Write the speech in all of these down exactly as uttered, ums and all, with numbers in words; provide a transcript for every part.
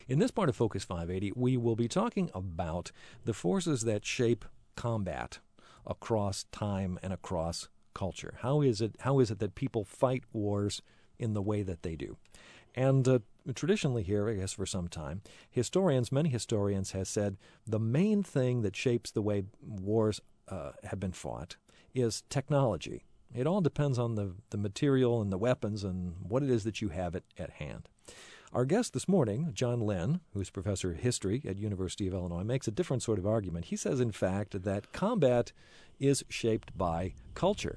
In this part of Focus five eighty, we will be talking about the forces that shape combat across time and across culture. How is it, how is it that people fight wars in the way that they do? And uh, traditionally here, I guess for some time, historians, many historians have said the main thing that shapes the way wars uh, have been fought is technology. It all depends on the, the material and the weapons and what it is that you have at, at hand. Our guest this morning, John Lynn, who's professor of history at University of Illinois, makes a different sort of argument. He says, in fact, that combat is shaped by culture,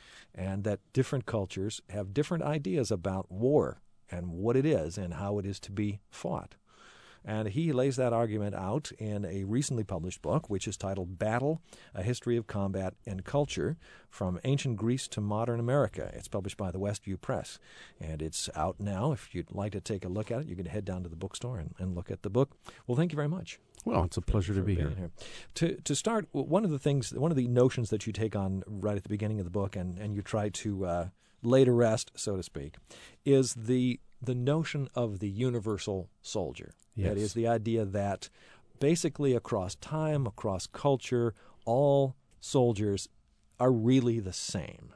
and that different cultures have different ideas about war and what it is and how it is to be fought. And he lays that argument out in a recently published book, which is titled Battle, A History of Combat and Culture, From Ancient Greece to Modern America. It's published by the Westview Press, and it's out now. If you'd like to take a look at it, you can head down to the bookstore and, and look at the book. Well, thank you very much. Well, it's a pleasure for, to be for here. here. To to start, one of the things, one of the notions that you take on right at the beginning of the book, and, and you try to uh, lay to rest, so to speak, is the the notion of the universal soldier. Yes. That is the idea that basically across time, across culture, all soldiers are really the same.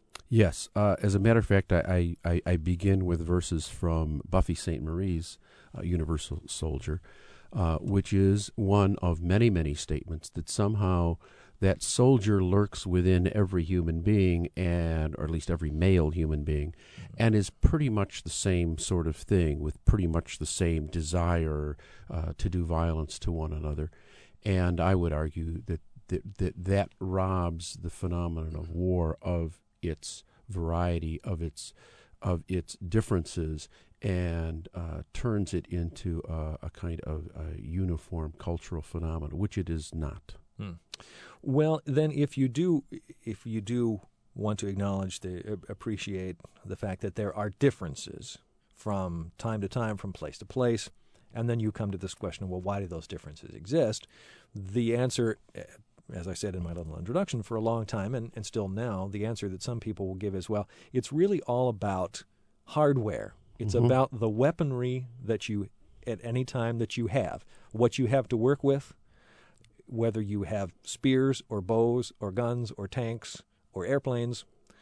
Yes. Uh, as a matter of fact, I, I, I begin with verses from Buffy Sainte Marie's uh, Universal Soldier, uh, which is one of many, many statements that somehow that soldier lurks within every human being, and or at least every male human being, and is pretty much the same sort of thing, with pretty much the same desire uh, to do violence to one another. And I would argue that that, that that robs the phenomenon of war of its variety, of its of its differences, and uh, turns it into a, a kind of a uniform cultural phenomenon, which it is not. Hmm. Well, then, if you do, if you do want to acknowledge, the, appreciate the fact that there are differences from time to time, from place to place, and then you come to this question of, well, why do those differences exist? The answer, as I said in my little introduction, for a long time, and, and still now, the answer that some people will give is, well, it's really all about hardware. It's Mm-hmm. about the weaponry that you, at any time that you have, what you have to work with, whether you have spears or bows or guns or tanks or airplanes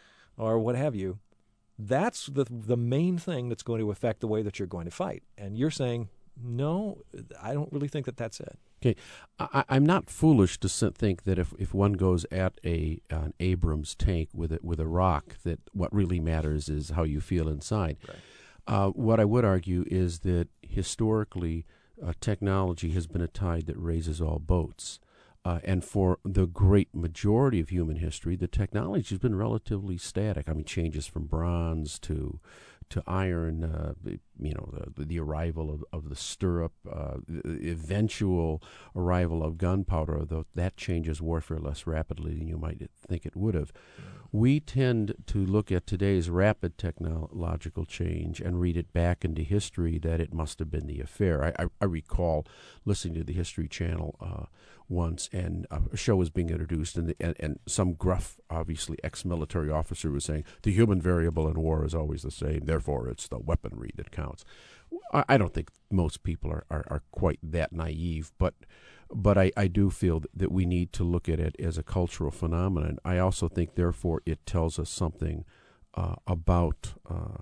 or what have you. That's the the main thing that's going to affect the way that you're going to fight. And you're saying, no, I don't really think that that's it. Okay, I, I'm not foolish to think that if, if one goes at a an Abrams tank with a, with a rock, that what really matters is how you feel inside. Right. Uh, what I would argue is that historically, uh, technology has been a tide that raises all boats. Uh, and for the great majority of human history, the technology has been relatively static. I mean, changes from bronze to to iron, uh, you know, the, the arrival of, of the stirrup, uh, the eventual arrival of gunpowder, although that changes warfare less rapidly than you might think it would have. We tend to look at today's rapid technological change and read it back into history that it must have been the affair. I, I, I recall listening to the History Channel uh, once, and a show was being introduced, and, the, and, and some gruff, obviously ex-military officer was saying, the human variable in war is always the same, therefore it's the weaponry that counts. I, I don't think most people are, are, are quite that naive, but but I, I do feel that, that we need to look at it as a cultural phenomenon. I also think, therefore, it tells us something uh, about uh,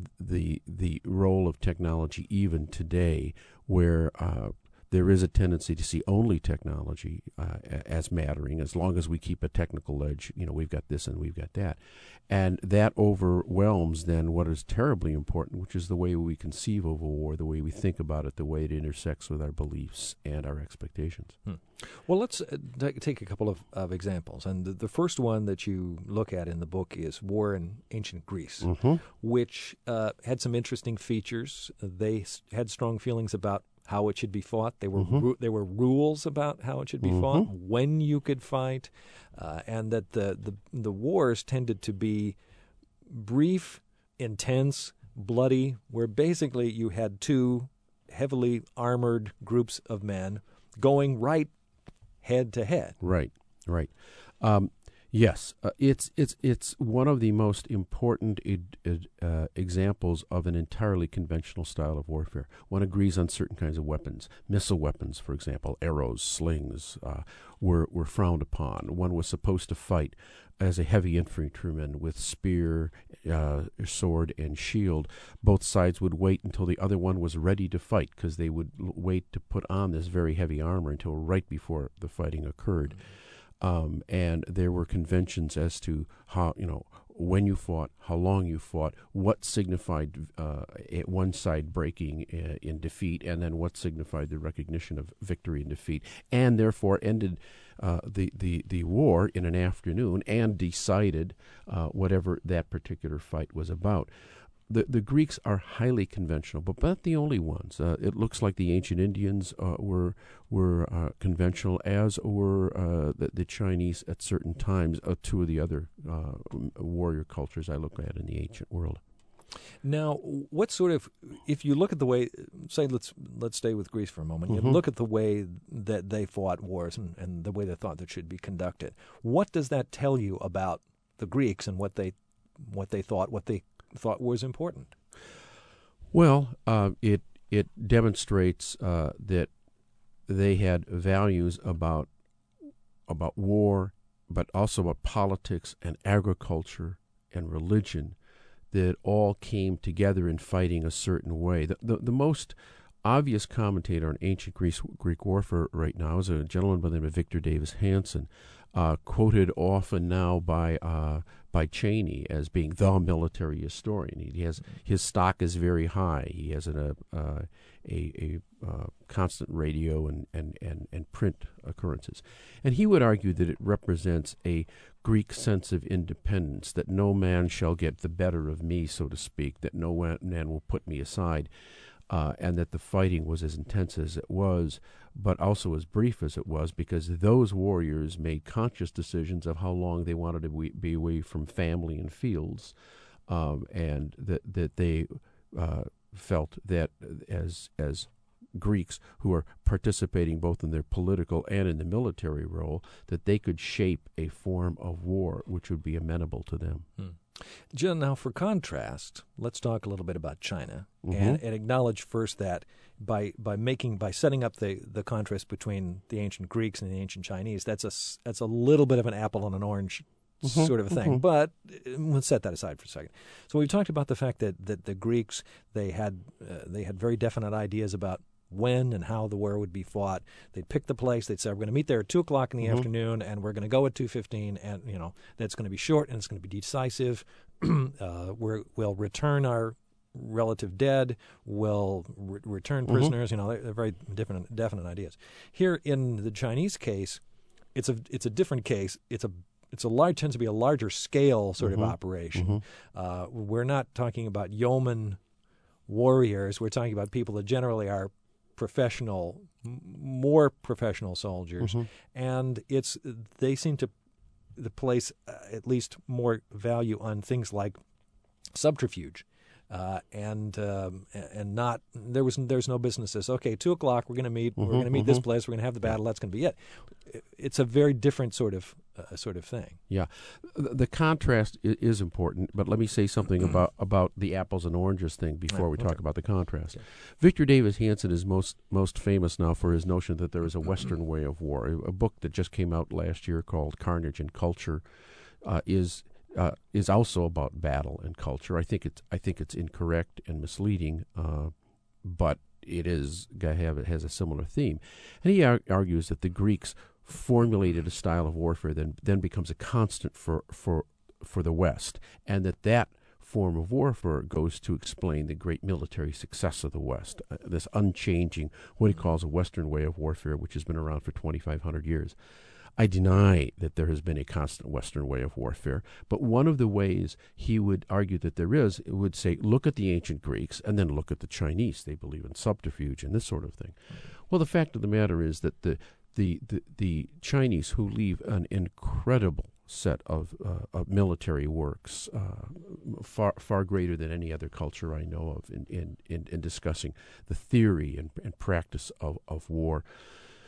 the the role of technology even today, where uh, there is a tendency to see only technology uh, as mattering. As long as we keep a technical edge, you know, we've got this and we've got that. And that overwhelms then what is terribly important, which is the way we conceive of a war, the way we think about it, the way it intersects with our beliefs and our expectations. Hmm. Well, let's uh, t- take a couple of, of examples. And the, the first one that you look at in the book is War in Ancient Greece, Mm-hmm. which uh, had some interesting features. They s- had strong feelings about how it should be fought. There were Mm-hmm. ru- there were rules about how it should be Mm-hmm. fought, when you could fight, uh, and that the, the the wars tended to be brief, intense, bloody, where basically you had two heavily armored groups of men going right head to head. Right, right. Um, Yes, uh, it's it's it's one of the most important ed, ed, uh, examples of an entirely conventional style of warfare. One agrees on certain kinds of weapons, missile weapons, for example, arrows, slings, uh, were were frowned upon. One was supposed to fight as a heavy infantryman with spear, uh, sword, and shield. Both sides would wait until the other one was ready to fight, because they would l- wait to put on this very heavy armor until right before the fighting occurred. Um, and there were conventions as to how, you know, when you fought, how long you fought, what signified uh, one side breaking uh, in defeat, and then what signified the recognition of victory and defeat, and therefore ended uh, the, the, the war in an afternoon and decided uh, whatever that particular fight was about. The, the Greeks are highly conventional, but not the only ones. Uh, it looks like the ancient Indians uh, were were uh, conventional, as were uh, the, the Chinese at certain times, uh, two of the other uh, warrior cultures I look at in the ancient world. Now, what sort of, if you look at the way, say, let's let's stay with Greece for a moment. Mm-hmm. You look at the way that they fought wars and, and the way they thought that should be conducted. What does that tell you about the Greeks and what they what they thought, what they thought was important? Well, uh, it it demonstrates uh, that they had values about about war, but also about politics and agriculture and religion that all came together in fighting a certain way. The the, the most obvious commentator on ancient Greece, Greek warfare right now is a gentleman by the name of Victor Davis Hanson, uh, quoted often now by uh, by Cheney as being the military historian. He has his stock is very high. He has an, uh, uh, a a uh, constant radio and, and, and, and print occurrences, and he would argue that it represents a Greek sense of independence, that no man shall get the better of me, so to speak, that no man will put me aside. Uh, and that the fighting was as intense as it was, but also as brief as it was, because those warriors made conscious decisions of how long they wanted to we, be away from family and fields, um, and that that they uh, felt that as as Greeks who are participating both in their political and in the military role, that they could shape a form of war which would be amenable to them. Hmm. Jill, now for contrast, let's talk a little bit about China, Mm-hmm. and, and acknowledge first that by by making by setting up the, the contrast between the ancient Greeks and the ancient Chinese, that's a that's a little bit of an apple and an orange mm-hmm. sort of a thing. Mm-hmm. But let's set that aside for a second. So we've talked about the fact that, that the Greeks they had uh, they had very definite ideas about when and how the war would be fought. They'd pick the place. They'd say, we're going to meet there at two o'clock in the mm-hmm. afternoon, and we're going to go at two fifteen, and, you know, that's going to be short, and it's going to be decisive. uh, we're, we'll return our relative dead. We'll re- return prisoners. Mm-hmm. You know, they're, they're very different, definite ideas. Here in the Chinese case, it's a it's a different case. It's a It's a large tends to be a larger scale sort mm-hmm. of operation. Mm-hmm. Uh, we're not talking about yeoman warriors. We're talking about people that generally are professional, more professional soldiers, mm-hmm. and it's they seem to the place uh, at least more value on things like subterfuge, uh, and um, and not there was there's no business as okay two o'clock we're going to meet mm-hmm, we're going to meet mm-hmm. this place we're going to have the battle that's going to be it. It's a very different sort of uh, sort of thing. Yeah, the contrast is important, but let me say something about, about the apples and oranges thing before we okay. talk about the contrast. Okay. Victor Davis Hanson is most most famous now for his notion that there is a Western way of war. A book that just came out last year called Carnage and Culture uh, is uh, is also about battle and culture. I think it's I think it's incorrect and misleading, uh, but it is have it has a similar theme, and he ar- argues that the Greeks formulated a style of warfare that then becomes a constant for, for for the West, and that that form of warfare goes to explain the great military success of the West, uh, this unchanging, what he calls a Western way of warfare, which has been around for twenty-five hundred years. I deny that there has been a constant Western way of warfare, but one of the ways he would argue that there is, would say, look at the ancient Greeks and then look at the Chinese. They believe in subterfuge and this sort of thing. Well, the fact of the matter is that the The, the the Chinese, who leave an incredible set of, uh, of military works, uh, far far greater than any other culture I know of, in in, in, in discussing the theory and, and practice of, of war.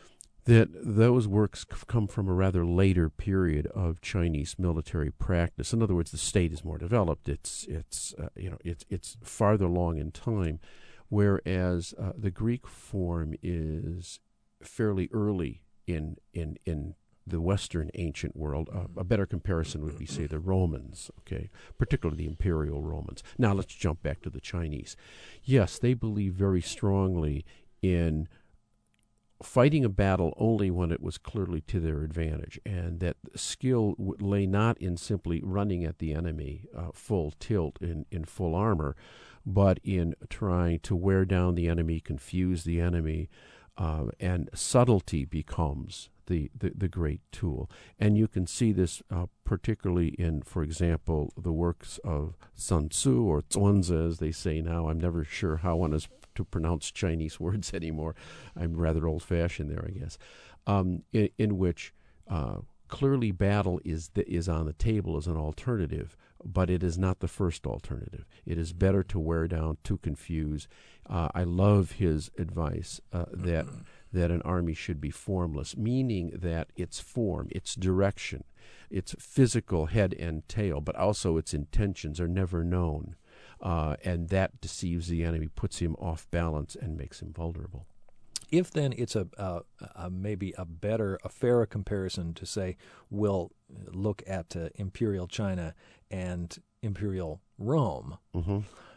that those works c- come from a rather later period of Chinese military practice. In other words, the state is more developed. It's it's uh, you know it's it's farther along in time, whereas uh, the Greek form is fairly early in in in the Western ancient world. Uh, a better comparison would be, say, the Romans, okay, particularly the imperial Romans. Now let's jump back to the Chinese. Yes, they believe very strongly in fighting a battle only when it was clearly to their advantage, and that skill w- lay not in simply running at the enemy uh, full tilt in, in full armor, but in trying to wear down the enemy, confuse the enemy, uh, and subtlety becomes the, the, the great tool. And you can see this uh, particularly in, for example, the works of Sun Tzu, or Zhuangzi, as they say now. I'm never sure how one is to pronounce Chinese words anymore. I'm rather old-fashioned there, I guess, um, in, in which uh, clearly battle is th- is on the table as an alternative, but it is not the first alternative. It is better to wear down, to confuse. Uh, I love his advice uh, that that an army should be formless, meaning that its form, its direction, its physical head and tail, but also its intentions are never known. Uh, and that deceives the enemy, puts him off balance, and makes him vulnerable. If then it's a, uh, a maybe a better, a fairer comparison to say we'll look at uh, Imperial China and Imperial Rome, Mm-hmm.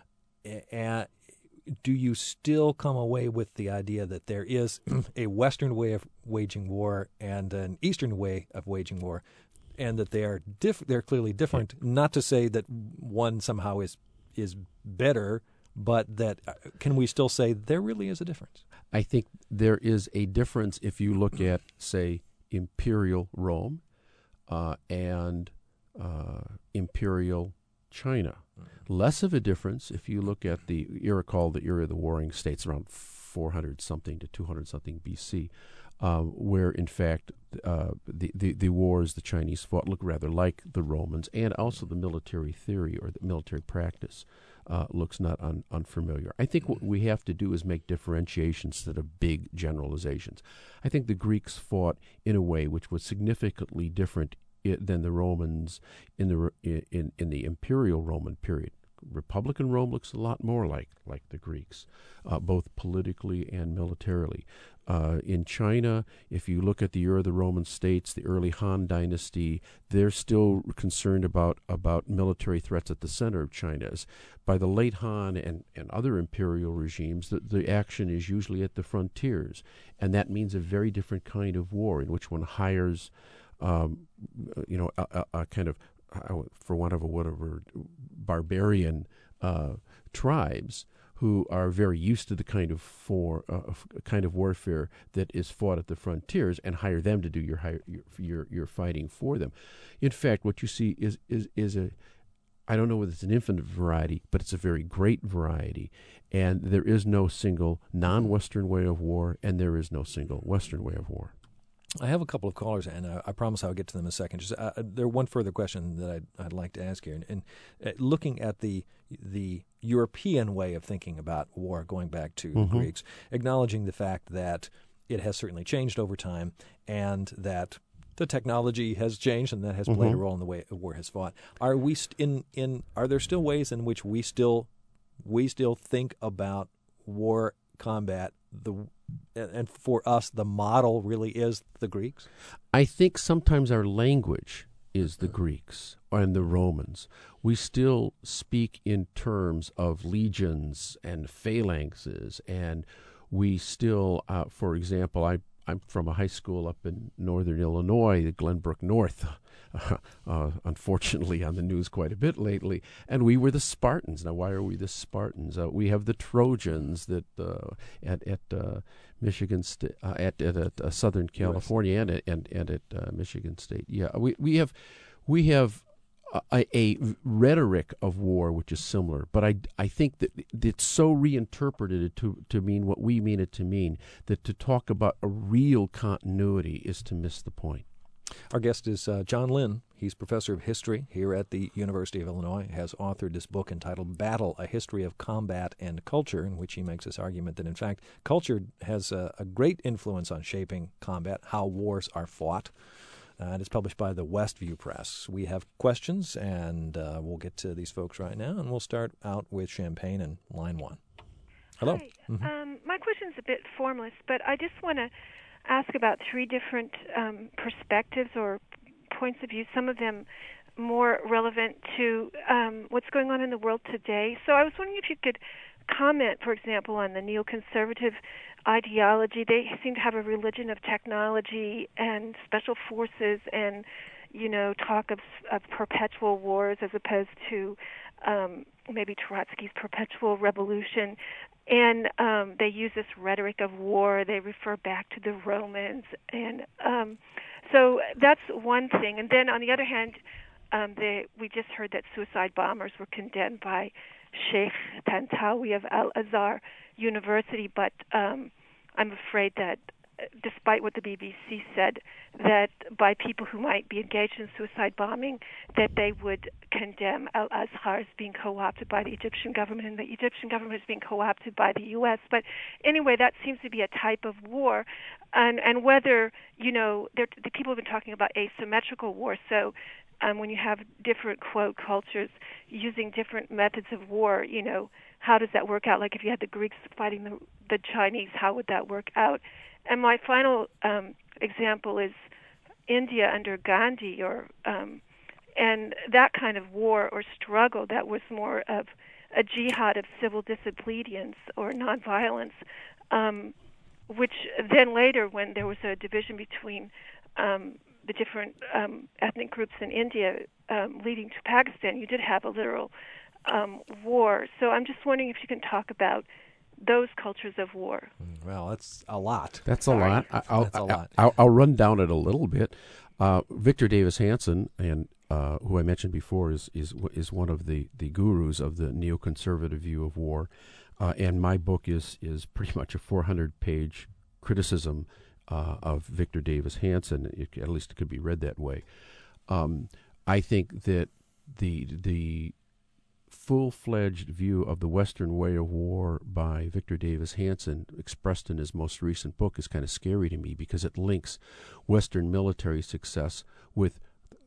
a- do you still come away with the idea that there is a Western way of waging war and an Eastern way of waging war, and that they are diff- they're clearly different? Yeah. Not to say that one somehow is is better, but that uh, can we still say there really is a difference? I think there is a difference if you look at, say, Imperial Rome uh, and uh, Imperial China. Mm-hmm. Less of a difference if you look at the era called the era of the Warring States, around four hundred something to two hundred something B C, uh, where in fact uh, the, the the wars the Chinese fought look rather like the Romans, and also the military theory or the military practice uh, looks not un, unfamiliar. I think what we have to do is make differentiations instead of big generalizations. I think the Greeks fought in a way which was significantly different than the Romans in the in in the imperial Roman period. Republican Rome looks a lot more like like the Greeks, uh, both politically and militarily. Uh, in China, if you look at the era of the Roman states, the early Han Dynasty, they're still concerned about about military threats at the center of China. By the late Han and, and other imperial regimes, the, the action is usually at the frontiers, and that means a very different kind of war in which one hires Um, you know, a, a, a kind of, for want of a whatever, barbarian uh, tribes who are very used to the kind of for uh, kind of warfare that is fought at the frontiers, and hire them to do your your your, your fighting for them. In fact, what you see is is is a, I don't know whether it's an infinite variety, but it's a very great variety, and there is no single non-Western way of war, and there is no single Western way of war. I have a couple of callers, and I, I promise I'll get to them in a second. Just uh, there one further question that I'd, I'd like to ask here, and, and uh, looking at the the European way of thinking about war, going back to Mm-hmm. the Greeks, acknowledging the fact that it has certainly changed over time, and that the technology has changed, and that has played Mm-hmm. a role in the way a war has fought. Are we st- in in Are there still ways in which we still we still think about war combat the and for us, the model really is the Greeks? I think sometimes our language is the Greeks and the Romans. We still speak in terms of legions and phalanxes, and we still, uh, for example, I, I'm from a high school up in northern Illinois, the Glenbrook North, uh, uh, unfortunately on the news quite a bit lately, and we were the Spartans. Now, why are we the Spartans? Uh, we have the Trojans that uh, at at uh, Michigan State, uh, at at, at uh, Southern California, and at, and and at uh, Michigan State. Yeah, we we have we have a, a rhetoric of war which is similar, but I, I think that it's so reinterpreted to to mean what we mean it to mean that to talk about a real continuity is to miss the point. Our guest is uh, John Lynn, He's professor of history here at the University of Illinois, has authored this book entitled Battle, A History of Combat and Culture, in which he makes this argument that, in fact, culture has a, a great influence on shaping combat, how wars are fought. Uh, and it's published by the Westview Press. We have questions, and uh, we'll get to these folks right now, and we'll start out with Champaign in line one. Hello. Hi. Mm-hmm. Um, my question is a bit formless, but I just want to ask about three different um, perspectives or points of view, some of them more relevant to um, what's going on in the world today. So I was wondering if you could comment, for example, on the neoconservative ideology. They seem to have a religion of technology and special forces and, you know, talk of, of perpetual wars as opposed to um, maybe Trotsky's perpetual revolution. And um, they use this rhetoric of war. They refer back to the Romans. And um, so that's one thing. And then on the other hand, um, they, we just heard that suicide bombers were condemned by Sheikh Tantawi of Al-Azhar University. But um, I'm afraid that despite what the B B C said, that by people who might be engaged in suicide bombing, that they would condemn Al-Azhar as being co-opted by the Egyptian government, and the Egyptian government is being co-opted by the U S. But anyway, that seems to be a type of war, and and whether, you know, the people have been talking about asymmetrical war. So um, when you have different, quote, cultures using different methods of war, you know, how does that work out? Like if you had the Greeks fighting the, the Chinese, how would that work out? And my final um, example is India under Gandhi, or um, and that kind of war or struggle that was more of a jihad of civil disobedience or nonviolence, um, which then later, when there was a division between um, the different um, ethnic groups in India um, leading to Pakistan, you did have a literal um, war. So I'm just wondering if you can talk about those cultures of war. Well, that's a lot. That's Sorry. a lot. I, I'll, That's a lot. I'll, I'll run down it a little bit. Uh, Victor Davis Hanson, and uh, who I mentioned before, is is is one of the, the gurus of the neoconservative view of war. Uh, and my book is is pretty much a four hundred page criticism uh, of Victor Davis Hanson. It, at least it could be read that way. Um, I think that the the full-fledged view of the Western way of war by Victor Davis Hanson, expressed in his most recent book, is kind of scary to me because it links Western military success with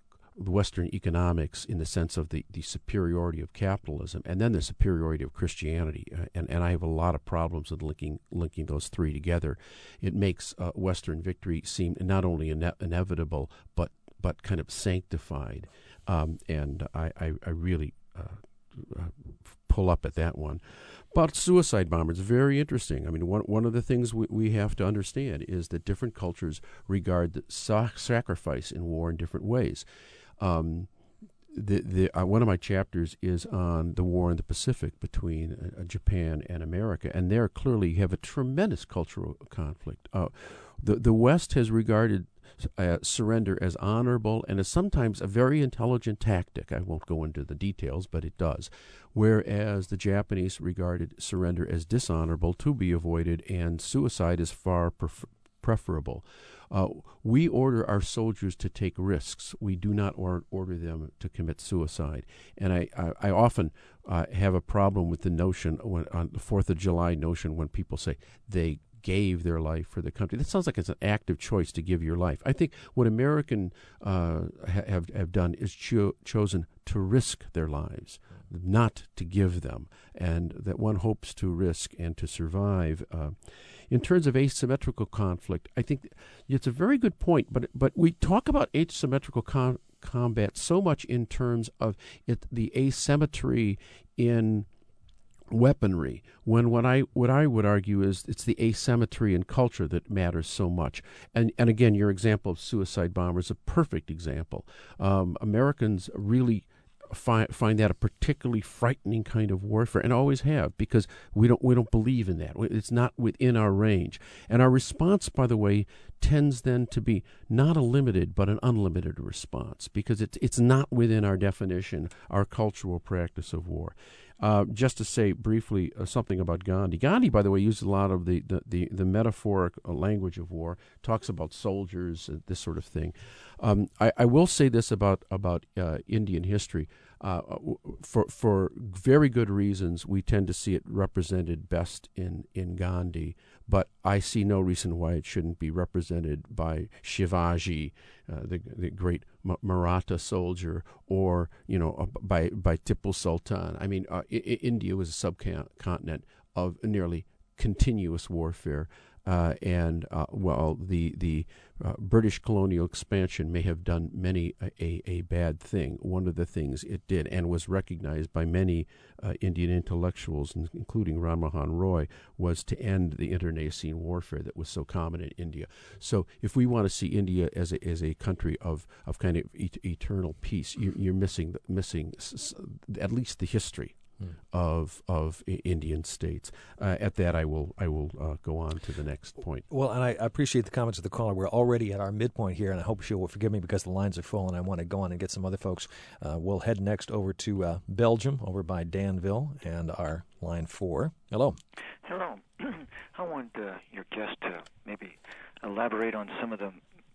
Western economics in the sense of the, the superiority of capitalism and then the superiority of Christianity. Uh, and, and I have a lot of problems with linking linking those three together. It makes uh, Western victory seem not only ine- inevitable, but but kind of sanctified. Um, and I, I, I really... Uh, Uh, pull up at that one. But suicide bombers, very interesting. I mean, one one of the things we, we have to understand is that different cultures regard the sa- sacrifice in war in different ways. Um, the the uh, one of my chapters is on the war in the Pacific between uh, Japan and America, and there clearly you have a tremendous cultural conflict. Uh, the the West has regarded Uh, surrender as honorable and as sometimes a very intelligent tactic. I won't go into the details, but it does. Whereas the Japanese regarded surrender as dishonorable, to be avoided, and suicide is far pref- preferable. Uh, we order our soldiers to take risks. We do not or- order them to commit suicide. And I, I, I often uh, have a problem with the notion, when, on the fourth of July notion, when people say they gave their life for the country. That sounds like it's an active choice to give your life. I think what American uh, ha- have have done is cho- chosen to risk their lives, not to give them, and that one hopes to risk and to survive. Uh, in terms of asymmetrical conflict, I think it's a very good point, but but we talk about asymmetrical con- combat so much in terms of it, the asymmetry in weaponry, when what I what I would argue is it's the asymmetry in culture that matters so much. And and again, your example of suicide bombers is a perfect example. Um, Americans really find find that a particularly frightening kind of warfare, and always have, because we don't we don't believe in that. It's not within our range. And our response, by the way, tends then to be not a limited but an unlimited response, because it's it's not within our definition, our cultural practice of war. Uh, just to say briefly uh, something about Gandhi. Gandhi, by the way, used a lot of the, the, the, the metaphoric uh, language of war, talks about soldiers and this sort of thing. Um, I, I will say this about, about uh, Indian history. Uh, for for very good reasons, we tend to see it represented best in, in Gandhi, but I see no reason why it shouldn't be represented by Shivaji, uh, the the great Maratha soldier, or you know by by Tipu Sultan. I mean, uh, I- India was a subcontinent of nearly continuous warfare. Uh, and uh, while the the uh, British colonial expansion may have done many a, a, a bad thing, one of the things it did, and was recognized by many uh, Indian intellectuals, including Ram Mohan Roy, was to end the internecine warfare that was so common in India. So, if we want to see India as a as a country of, of kind of et- eternal peace, you're, you're missing missing s- s- at least the history of of Indian states. Uh, at that, I will I will uh, go on to the next point. Well, and I appreciate the comments of the caller. We're already at our midpoint here, and I hope she will forgive me because the lines are full, and I want to go on and get some other folks. Uh, we'll head next over to uh, Belgium, over by Danville, and our line four. Hello. Hello. I want uh, your guest to maybe elaborate on some of the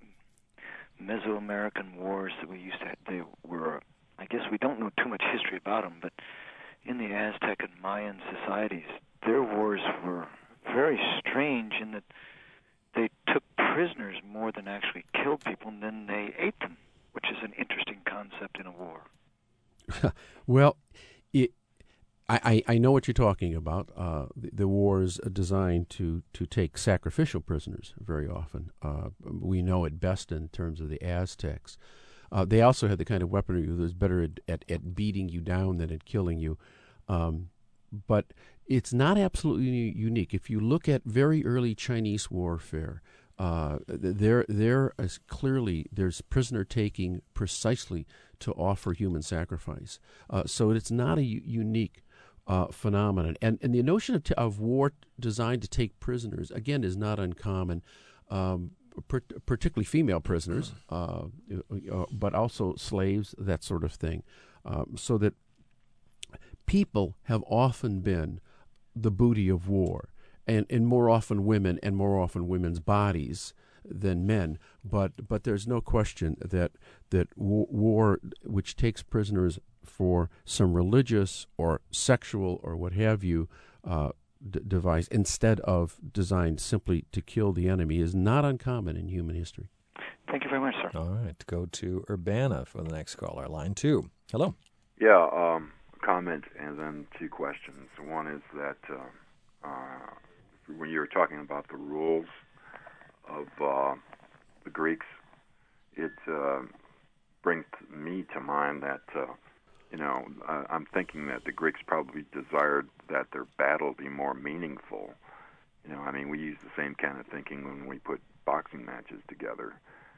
Mesoamerican wars that we used to have. They were, I guess we don't know too much history about them, but in the Aztec and Mayan societies, their wars were very strange in that they took prisoners more than actually killed people, and then they ate them, which is an interesting concept in a war. Well, it, I, I know what you're talking about. Uh, the, the wars are designed to, to take sacrificial prisoners very often. Uh, we know it best in terms of the Aztecs. Uh, they also had the kind of weaponry that was better at, at, at beating you down than at killing you. Um, but it's not absolutely unique. If you look at very early Chinese warfare, uh, there there is clearly there's prisoner taking precisely to offer human sacrifice. Uh, so it's not a u- unique uh, phenomenon. And and the notion of, t- of war designed to take prisoners, again, is not uncommon. Um, particularly female prisoners, uh, uh, but also slaves, that sort of thing. Um, so that people have often been the booty of war, and, and more often women, and more often women's bodies than men. But but there's no question that that war, which takes prisoners for some religious or sexual or what have you, uh, D- device instead of designed simply to kill the enemy, is not uncommon in human history. Thank you very much, sir. All right, go to Urbana for the next caller, line two. Hello. Yeah, um, comment and then two questions. One is that uh, uh, when you were talking about the rules of uh, the Greeks, it uh, brings me to mind that uh, You know, uh, I'm thinking that the Greeks probably desired that their battle be more meaningful. You know, I mean, we use the same kind of thinking when we put boxing matches together.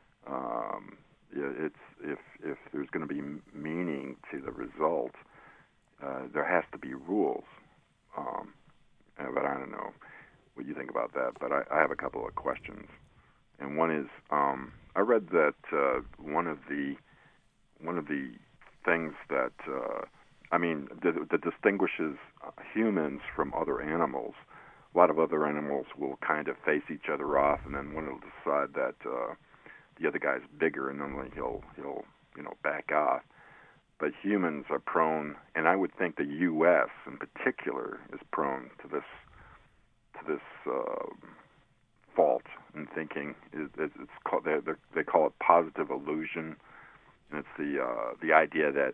Um, it's if if there's going to be meaning to the result, uh, there has to be rules. Um, uh, but I don't know what you think about that. But I, I have a couple of questions, and one is um, I read that uh, one of the one of the things that, uh, I mean, that, that distinguishes humans from other animals. A lot of other animals will kind of face each other off, and then one will decide that uh, the other guy's bigger, and then he'll he'll you know back off. But humans are prone, and I would think the U S in particular is prone to this to this uh, fault in thinking. It, it's called they they call it positive illusion. And it's the uh, the idea that,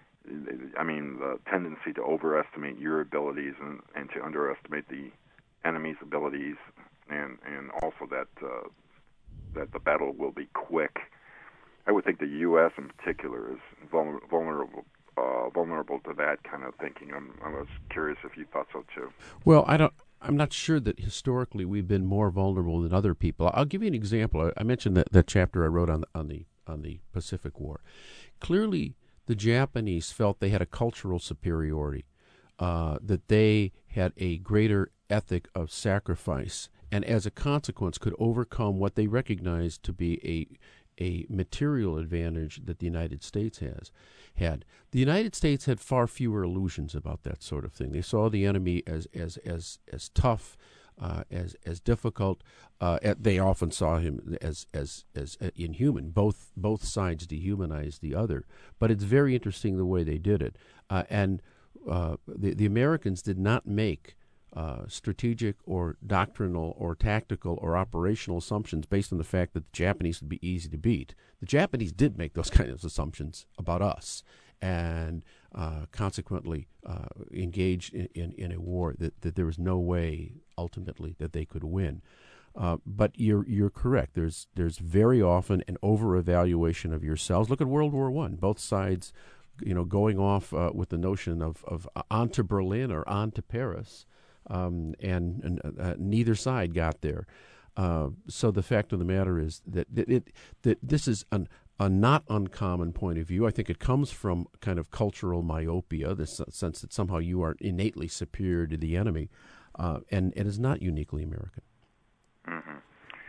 I mean, the tendency to overestimate your abilities and, and to underestimate the enemy's abilities, and, and also that uh, that the battle will be quick. I would think the U S in particular is vulnerable uh, vulnerable to that kind of thinking. I'm, I was curious if you thought so too. Well, I don't. I'm not sure that historically we've been more vulnerable than other people. I'll give you an example. I, I mentioned that, that chapter I wrote on on the on the Pacific War. Clearly, the Japanese felt they had a cultural superiority, uh, that they had a greater ethic of sacrifice, and as a consequence could overcome what they recognized to be a material advantage that the United States has had. The United States had far fewer illusions about that sort of thing. They saw the enemy as as as as tough, uh, as as difficult. Uh, they often saw him as as as inhuman. Both both sides dehumanized the other. But it's very interesting the way they did it. Uh, and uh, the the Americans did not make uh, strategic or doctrinal or tactical or operational assumptions based on the fact that the Japanese would be easy to beat. The Japanese did make those kinds of assumptions about us, and uh, consequently uh, engaged in, in, in a war that, that there was no way ultimately that they could win. Uh, but you're you're correct. There's there's very often an over-evaluation of yourselves. Look at World War One. Both sides, you know, going off uh, with the notion of of on to Berlin or on to Paris, um, and, and uh, neither side got there. Uh, so the fact of the matter is that, that it that this is an a not uncommon point of view. I think it comes from kind of cultural myopia, this sense that somehow you are innately superior to the enemy, uh, and it is not uniquely American. Mm-hmm.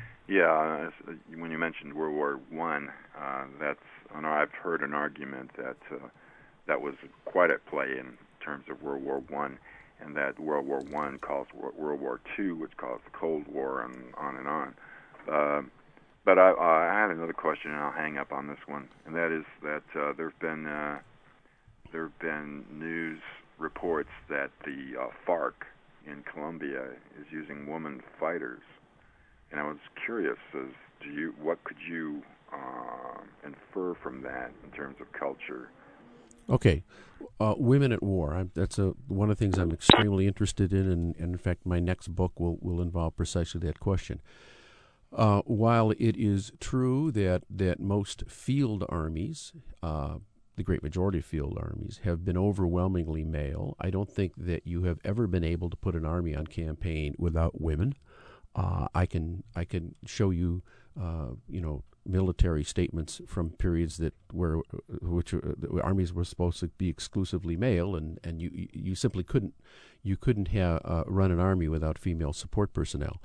Yeah, uh, when you mentioned World War One, uh, that's I know I've heard an argument that uh, that was quite at play in terms of World War One, and that World War One caused World War Two, which caused the Cold War, and on and on. Uh, but I, I had another question, and I'll hang up on this one, and that is that uh, there've been uh, there've been news reports that the uh, FARC in Colombia is using women fighters. And I was curious, as do you, what could you uh, infer from that in terms of culture? Okay, uh, women at war. I'm, that's a, one of the things I'm extremely interested in, and, and in fact, my next book will, will involve precisely that question. Uh, while it is true that, that most field armies, uh, the great majority of field armies, have been overwhelmingly male, I don't think that you have ever been able to put an army on campaign without women. Uh, I can I can show you uh, you know military statements from periods that where which uh, the armies were supposed to be exclusively male, and, and you you simply couldn't you couldn't have uh, run an army without female support personnel.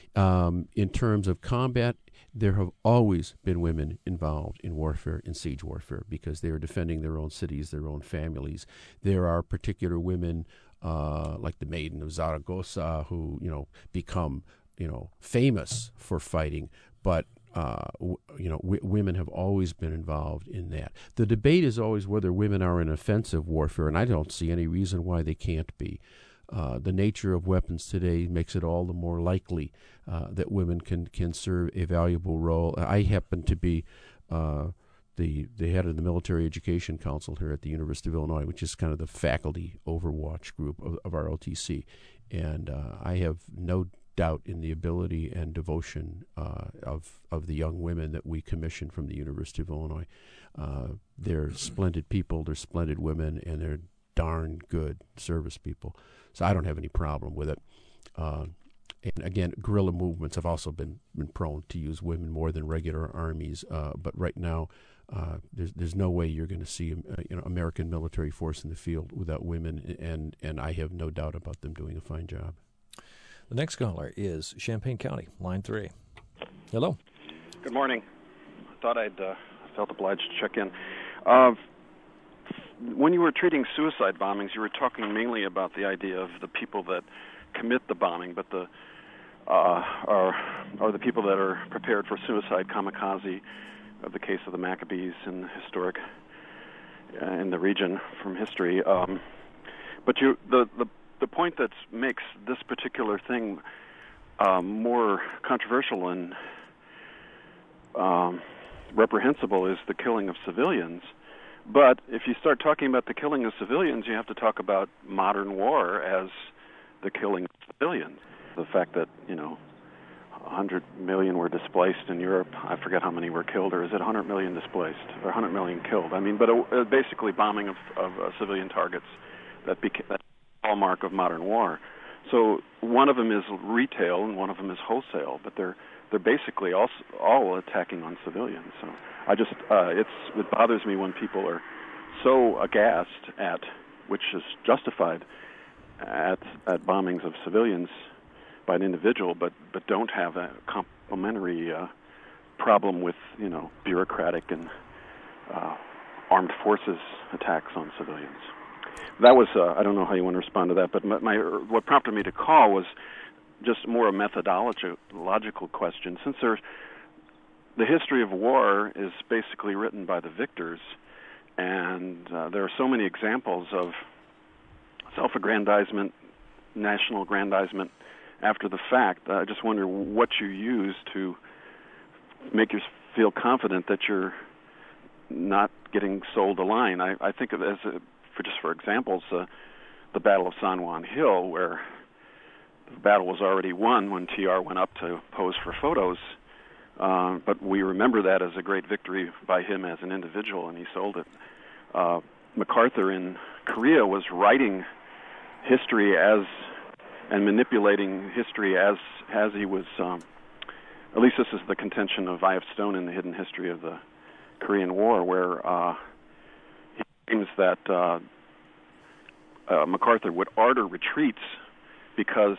Um, in terms of combat, there have always been women involved in warfare, in siege warfare, because they are defending their own cities, their own families. There are particular women uh, like the Maiden of Zaragoza who you know become you know, famous for fighting, but, uh, w- you know, w- women have always been involved in that. The debate is always whether women are in offensive warfare, and I don't see any reason why they can't be. Uh, the nature of weapons today makes it all the more likely uh, that women can, can serve a valuable role. I happen to be uh, the, the head of the Military Education Council here at the University of Illinois, which is kind of the faculty overwatch group of, of our L T C, and uh, I have no doubt in the ability and devotion uh, of of the young women that we commission from the University of Illinois. Uh, they're splendid people, they're splendid women, and they're darn good service people. So I don't have any problem with it. Uh, and again, guerrilla movements have also been, been prone to use women more than regular armies. Uh, but right now, uh, there's there's no way you're going to see uh, you know American military force in the field without women, and and I have no doubt about them doing a fine job. The next caller is Champaign County, line three. Hello. Good morning. I thought I'd uh, felt obliged to check in. Uh, when you were treating suicide bombings, you were talking mainly about the idea of the people that commit the bombing, but the uh, are are the people that are prepared for suicide, kamikaze, of the case of the Maccabees in the historic uh, in the region from history. Um, but you the the The point that makes this particular thing um, more controversial and um, reprehensible is the killing of civilians. But if you start talking about the killing of civilians, you have to talk about modern war as the killing of civilians. The fact that, you know, one hundred million were displaced in Europe, I forget how many were killed, or is it one hundred million displaced, or one hundred million killed? I mean, but uh, basically bombing of, of uh, civilian targets that became... That hallmark of modern war. So one of them is retail and one of them is wholesale, but they're they're basically all all attacking on civilians. So I just uh, it's it bothers me when people are so aghast at, which is justified, at at bombings of civilians by an individual, but but don't have a complementary uh, problem with, you know, bureaucratic and uh, armed forces attacks on civilians. That was, uh, I don't know how you want to respond to that, but my, my what prompted me to call was just more a methodological question. Since there's, the history of war is basically written by the victors, and uh, there are so many examples of self-aggrandizement, national aggrandizement after the fact. I just wonder what you use to make you feel confident that you're not getting sold a line. I, I think of it as, a, for just for examples, uh, the Battle of San Juan Hill, where the battle was already won when T R went up to pose for photos, uh, but we remember that as a great victory by him as an individual, and he sold it. Uh, MacArthur in Korea was writing history as and manipulating history as as he was. Um, at least this is the contention of I F Stone in The Hidden History of the Korean War, where uh, he claims that uh, uh, MacArthur would order retreats because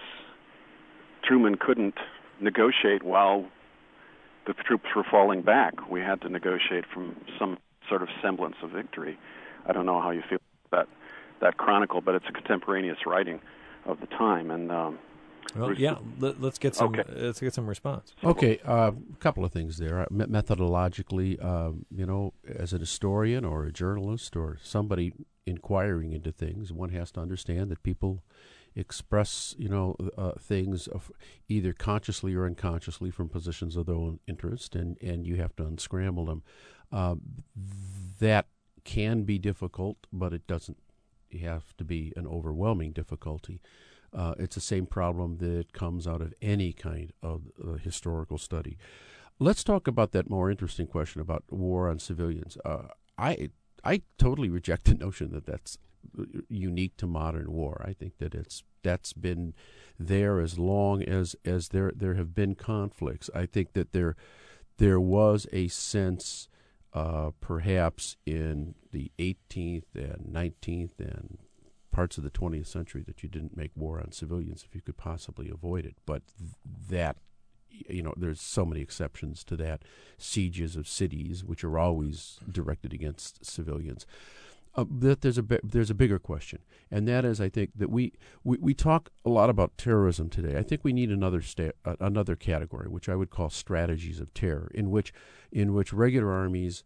Truman couldn't negotiate while the troops were falling back. We had to negotiate from some sort of semblance of victory. I don't know how you feel about that, that chronicle, but it's a contemporaneous writing of the time. And um, well, yeah, let, let's get some. Okay. Let's get some response. Okay, a uh, couple of things there. Uh, methodologically, uh, you know, as a historian or a journalist or somebody inquiring into things, one has to understand that people express, you know, uh, things of either consciously or unconsciously from positions of their own interest, and, and you have to unscramble them. Uh, that can be difficult, but it doesn't have to be an overwhelming difficulty. Uh, it's the same problem that comes out of any kind of uh, historical study. Let's talk about that more interesting question about war on civilians. Uh, I I totally reject the notion that that's unique to modern war. I think that it's that's been there as long as as there there have been conflicts. I think that there there was a sense, uh, perhaps in the eighteenth and nineteenth and parts of the twentieth century, that you didn't make war on civilians if you could possibly avoid it. But th- that, you know, there's so many exceptions to that. Sieges of cities, which are always directed against civilians. Uh, that there's a bi- there's a bigger question, and that is, I think that we, we, we talk a lot about terrorism today. I think we need another sta- uh, another category, which I would call strategies of terror, in which in which regular armies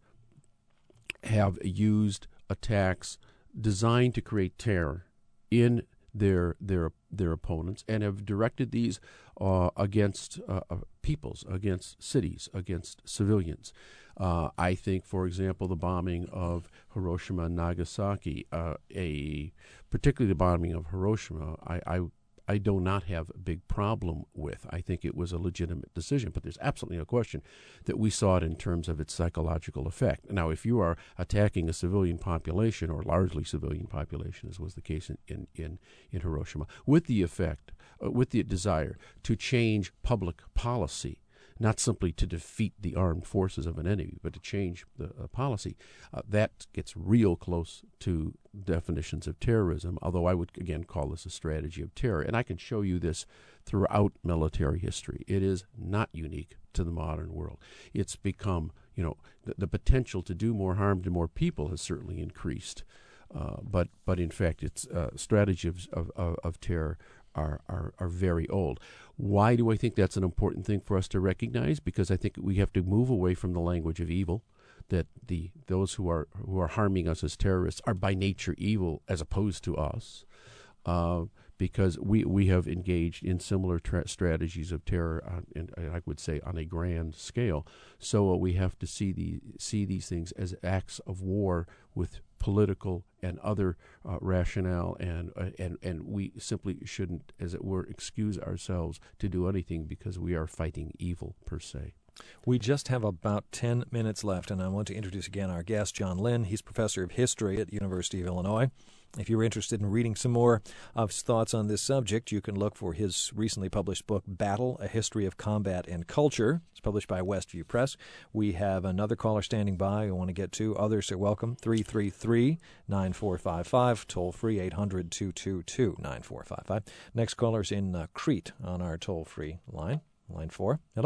have used attacks designed to create terror in their their their opponents, and have directed these uh, against uh, peoples, against cities, against civilians. Uh, I think, for example, the bombing of Hiroshima and Nagasaki, uh, a particularly the bombing of Hiroshima, I, I I do not have a big problem with. I think it was a legitimate decision, but there's absolutely no question that we saw it in terms of its psychological effect. Now, if you are attacking a civilian population, or largely civilian population, as was the case in, in, in, in Hiroshima, with the effect, uh, with the desire to change public policy, not simply to defeat the armed forces of an enemy, but to change the uh, policy, uh, that gets real close to definitions of terrorism, although I would, again, call this a strategy of terror. And I can show you this throughout military history. It is not unique to the modern world. It's become, you know, the, the potential to do more harm to more people has certainly increased. Uh, but, but in fact, it's uh, strategies of, of, of terror Are, are are very old. Why do I think that's an important thing for us to recognize? Because I think we have to move away from the language of evil, that the those who are who are harming us as terrorists are by nature evil as opposed to us, uh, because we, we have engaged in similar tra- strategies of terror, on, in, I would say, on a grand scale. So uh, we have to see the see these things as acts of war with political and other uh, rationale, and uh, and and we simply shouldn't, as it were, excuse ourselves to do anything because we are fighting evil per se. We just have about ten minutes left, and I want to introduce again our guest, John Lynn. He's professor of history at the University of Illinois. If you're interested in reading some more of his thoughts on this subject, you can look for his recently published book, Battle, A History of Combat and Culture. It's published by Westview Press. We have another caller standing by I want to get to. Others are welcome. three three three, nine four five five, toll-free eight hundred, two two two, nine four five five. Next caller's in uh, Crete on our toll-free line, line four. Hello.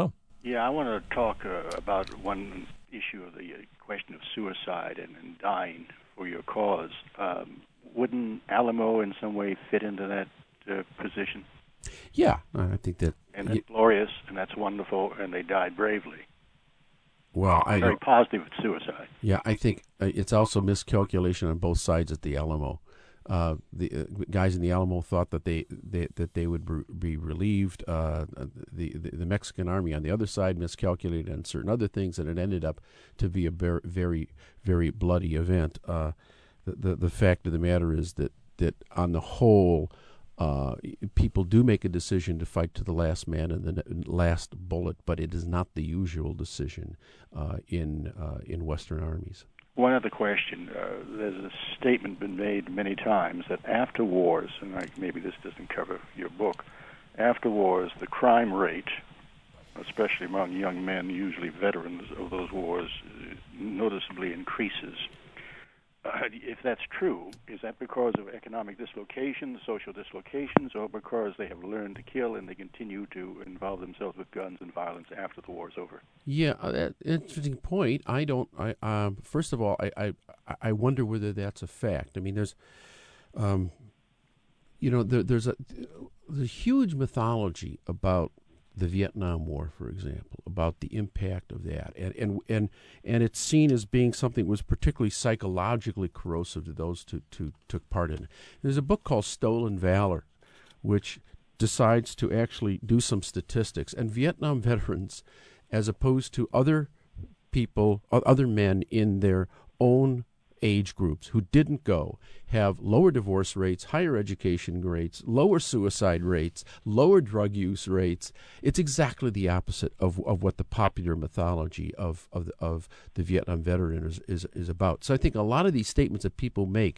Yeah, I want to talk uh, about one issue of the uh, question of suicide and, and dying for your cause. Um, wouldn't Alamo in some way fit into that uh, position? Yeah, I think that. And that's glorious, and that's wonderful, and they died bravely. Well, I very don't, positive with suicide. Yeah, I think uh, it's also miscalculation on both sides at the Alamo. Uh, the uh, guys in the Alamo thought that they, they that they would be relieved. Uh, the, the the Mexican army on the other side miscalculated on certain other things, and it ended up to be a very very very bloody event. Uh, the, the the fact of the matter is that that on the whole, uh, people do make a decision to fight to the last man and the last bullet, but it is not the usual decision uh, in uh, in Western armies. One other question. Uh, there's a statement been made many times that after wars, and like maybe this doesn't cover your book, after wars, the crime rate, especially among young men, usually veterans of those wars, noticeably increases. Uh, if that's true, is that because of economic dislocations, social dislocations, or because they have learned to kill and they continue to involve themselves with guns and violence after the war is over? Yeah, uh, that interesting point. I don't. I um, first of all, I, I I wonder whether that's a fact. I mean, there's, um, you know, there, there's a there's a huge mythology about the Vietnam War, for example, about the impact of that, and and and, and it's seen as being something that was particularly psychologically corrosive to those who, who took part in it. There's a book called Stolen Valor, which decides to actually do some statistics, and Vietnam veterans, as opposed to other people, other men in their own age groups who didn't go, have lower divorce rates, higher education rates, lower suicide rates, lower drug use rates. It's exactly the opposite of of what the popular mythology of of the, of the Vietnam veteran is, is is about. So I think a lot of these statements that people make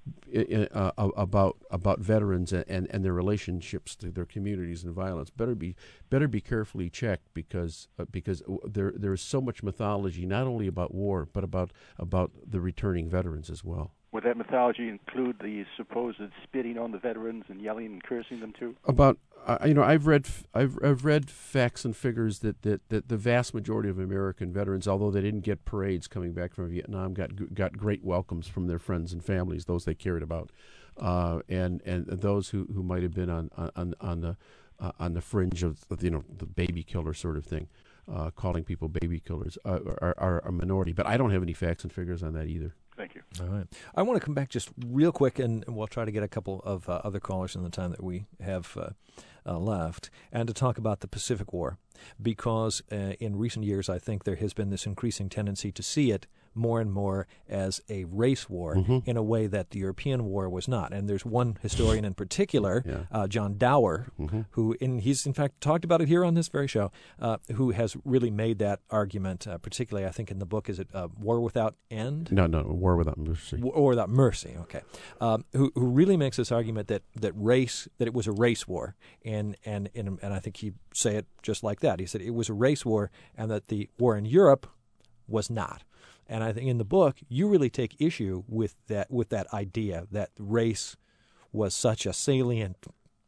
uh, about about veterans and, and their relationships to their communities and violence better be better be carefully checked, because uh, because there there is so much mythology not only about war but about about the returning veterans as well. Would that mythology include the supposed spitting on the veterans and yelling and cursing them too? About uh, you know, I've read I've I've read facts and figures that, that, that the vast majority of American veterans, although they didn't get parades coming back from Vietnam, got got great welcomes from their friends and families, those they cared about, uh, and and those who, who might have been on on on the uh, on the fringe of, you know, the baby killer sort of thing, uh, calling people baby killers, uh, are, are a minority. But I don't have any facts and figures on that either. Thank you. All right. I want to come back just real quick, and we'll try to get a couple of uh, other callers in the time that we have uh, uh, left, and to talk about the Pacific War, because uh, in recent years I think there has been this increasing tendency to see it more and more as a race war, mm-hmm. in a way that the European War was not. And there's one historian in particular, yeah. uh, John Dower, mm-hmm. who, in, he's in fact talked about it here on this very show, uh, who has really made that argument, uh, particularly I think in the book, is it uh, War Without End? No, no, War Without Mercy. War Without Mercy, okay. Um, who, who really makes this argument that, that race, that it was a race war. And, and, and, and I think he'd say it just like that. He said it was a race war, and that the war in Europe was not. And I think in the book you really take issue with that with that idea that race was such a salient,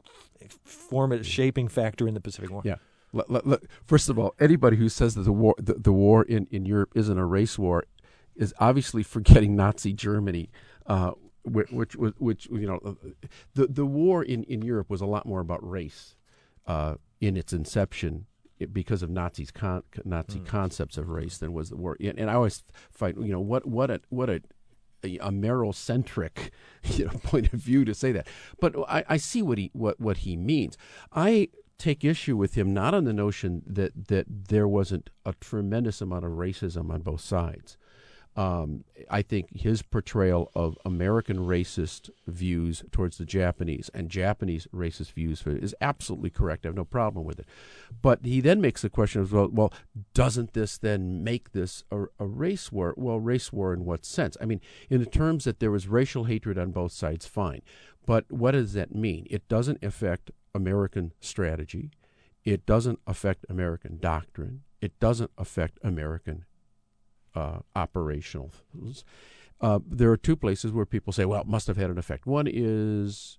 formative, shaping factor in the Pacific War. Yeah. Look, look, look, first of all, anybody who says that the war the, the war in, in Europe isn't a race war is obviously forgetting Nazi Germany, uh, which, which which you know the the war in, in Europe was a lot more about race uh, in its inception, because of Nazis con- Nazi mm. concepts of race than was the war. And, and I always find, you know, what what a what a a, a Merrill-centric, you know, point of view to say that. But I, I see what he what, what he means. I take issue with him not on the notion that that there wasn't a tremendous amount of racism on both sides. Um, I think his portrayal of American racist views towards the Japanese and Japanese racist views for it is absolutely correct. I have no problem with it. But he then makes the question of, well, well doesn't this then make this a, a race war? Well, race war in what sense? I mean, in the terms that there was racial hatred on both sides, fine. But what does that mean? It doesn't affect American strategy. It doesn't affect American doctrine. It doesn't affect American Uh, operational. Uh, there are two places where people say, well, it must have had an effect. One is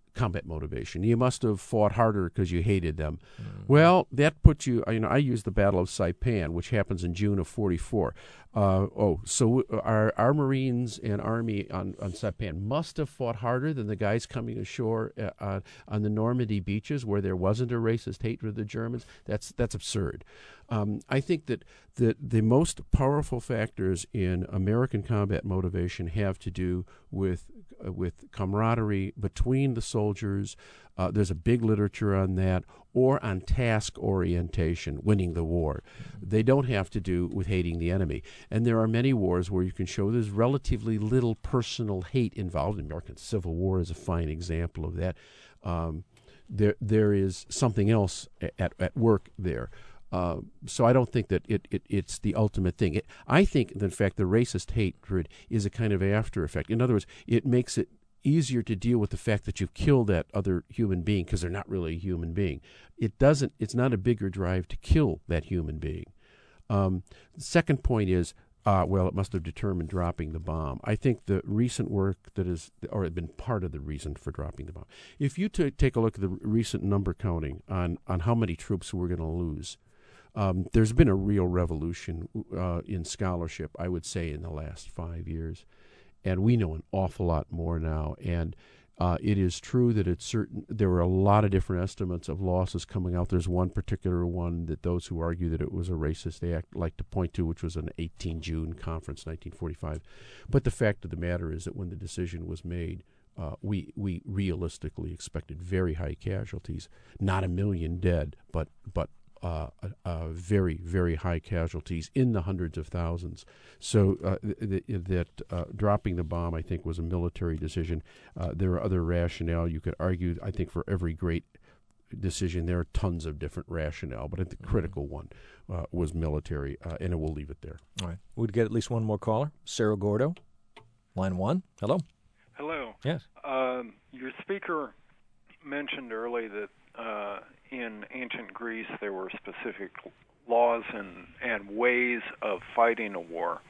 combat motivation. You must have fought harder because you hated them. Mm-hmm. Well, that puts you, you know, I use the Battle of Saipan, which happens in June of forty-four. Uh, oh, so our our Marines and Army on, on Saipan must have fought harder than the guys coming ashore uh, uh, on the Normandy beaches where there wasn't a racist hatred of the Germans. That's that's absurd. Um, I think that the, the most powerful factors in American combat motivation have to do with uh, with camaraderie between the soldiers. Uh, there's a big literature on that, or on task orientation, winning the war. They don't have to do with hating the enemy. And there are many wars where you can show there's relatively little personal hate involved. The American Civil War is a fine example of that. Um, there, there is something else at, at work there. Uh, so I don't think that it, it it's the ultimate thing. It, I think, in fact, the racist hatred is a kind of after effect. In other words, it makes it easier to deal with the fact that you've killed that other human being because they're not really a human being. It doesn't. It's not a bigger drive to kill that human being. Um, the second point is, uh, well, it must have determined dropping the bomb. I think the recent work that is, or had been part of the reason for dropping the bomb. If you t- take a look at the recent number counting on on how many troops we're going to lose. Um, there's been a real revolution uh, in scholarship, I would say, in the last five years. And we know an awful lot more now. And uh, it is true that it's certain there were a lot of different estimates of losses coming out. There's one particular one that those who argue that it was a racist act like to point to, which was an eighteen June conference, nineteen forty-five. But the fact of the matter is that when the decision was made, uh, we we realistically expected very high casualties, not a million dead, but but Uh, uh, very, very high casualties in the hundreds of thousands. So uh, th- th- that uh, dropping the bomb, I think, was a military decision. Uh, there are other rationale. You could argue, I think, for every great decision, there are tons of different rationale, but I think the mm-hmm. critical one uh, was military, uh, and we'll leave it there. All right. We'd get at least one more caller. Cerro Gordo, line one. Hello. Hello. Yes. Um, your speaker mentioned early that uh, in ancient Greece there were specific laws and, and ways of fighting a war.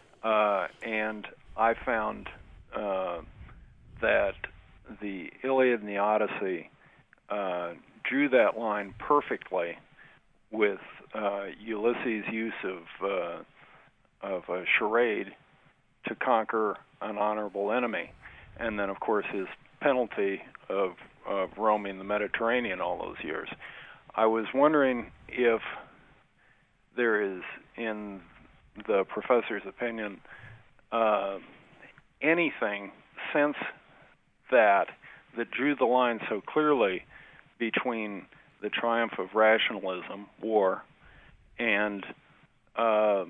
Uh, and I found uh, that the Iliad and the Odyssey uh, drew that line perfectly with uh, Ulysses' use of, uh, of a charade to conquer an honorable enemy. And then, of course, his penalty of of roaming the Mediterranean all those years. I was wondering if there is, in the professor's opinion, uh, anything since that that drew the line so clearly between the triumph of rationalism, war, and uh,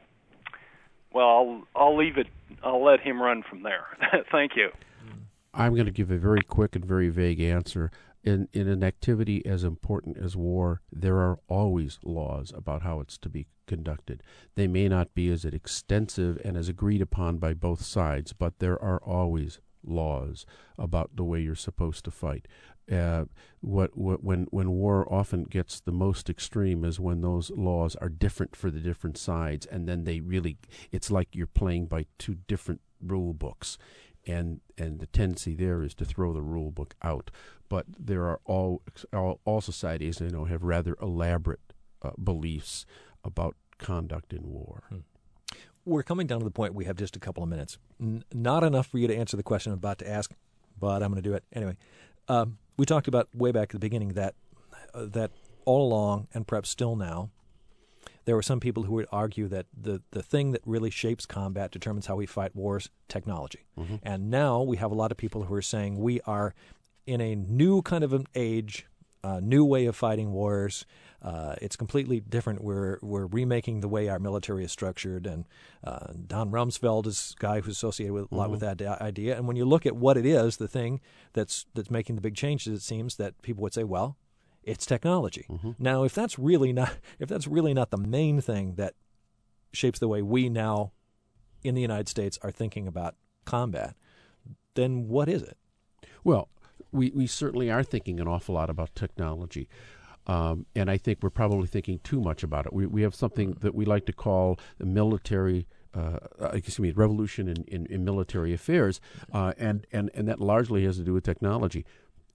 well, I'll, I'll leave it. I'll let him run from there. Thank you. I'm going to give a very quick and very vague answer. In in an activity as important as war, there are always laws about how it's to be conducted. They may not be as extensive and as agreed upon by both sides, but there are always laws about the way you're supposed to fight. Uh, what, what when when war often gets the most extreme is when those laws are different for the different sides, and then they really, it's like you're playing by two different rule books. And and the tendency there is to throw the rule book out. But there are all all, all societies, you know, have rather elaborate uh, beliefs about conduct in war. Hmm. We're coming down to the point we have just a couple of minutes. N- not enough for you to answer the question I'm about to ask, but I'm going to do it anyway. Um, we talked about way back at the beginning that uh, that all along, and perhaps still now, there were some people who would argue that the, the thing that really shapes combat, determines how we fight wars, technology. Mm-hmm. And now we have a lot of people who are saying we are in a new kind of an age, a new way of fighting wars. Uh, it's completely different. We're we're remaking the way our military is structured. And uh, Don Rumsfeld is a guy who's associated with a lot mm-hmm. with that idea. And when you look at what it is, the thing that's that's making the big changes, it seems that people would say, well, it's technology. Mm-hmm. Now, if that's really not if that's really not the main thing that shapes the way we now in the United States are thinking about combat, then what is it? Well, we, we certainly are thinking an awful lot about technology. Um, and I think we're probably thinking too much about it. We we have something that we like to call the military Uh, excuse me, revolution in, in, in military affairs, uh, and, and, and that largely has to do with technology.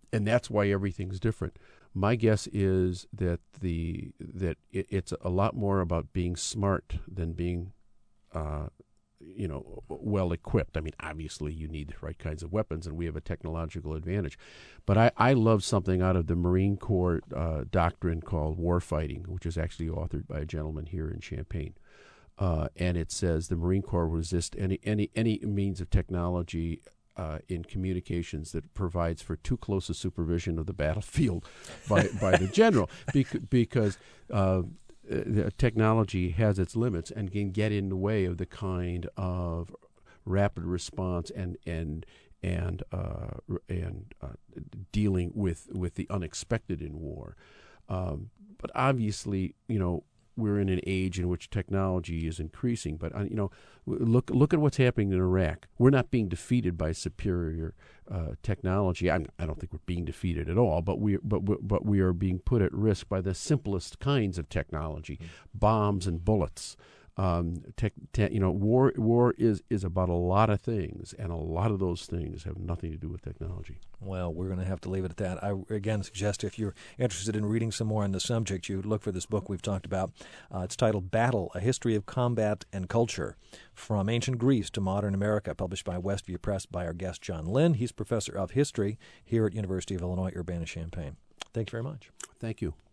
and that's why everything's different. My guess is that the that it, it's a lot more about being smart than being, uh, you know, well equipped. I mean, obviously you need the right kinds of weapons, and we have a technological advantage. But I, I love something out of the Marine Corps uh, doctrine called warfighting, which is actually authored by a gentleman here in Champaign. Uh, and it says the Marine Corps will resist any any any means of technology Uh, in communications that provides for too close a supervision of the battlefield by, by the general, bec- because uh, the technology has its limits and can get in the way of the kind of rapid response and and and uh, and uh, dealing with with the unexpected in war. Um, but obviously, you know, we're in an age in which technology is increasing. But, uh, you know, look look at what's happening in Iraq. We're not being defeated by superior uh, technology. I'm, I don't think we're being defeated at all, but we but we, but we are being put at risk by the simplest kinds of technology, mm-hmm. bombs and bullets. Um, tech, te- you know, war war is, is about a lot of things, and a lot of those things have nothing to do with technology. Well, we're going to have to leave it at that. I, again, suggest if you're interested in reading some more on the subject, you look for this book we've talked about. Uh, it's titled Battle, A History of Combat and Culture, From Ancient Greece to Modern America, published by Westview Press by our guest, John Lynn. He's professor of history here at University of Illinois, Urbana-Champaign. Thank you very much. Thank you.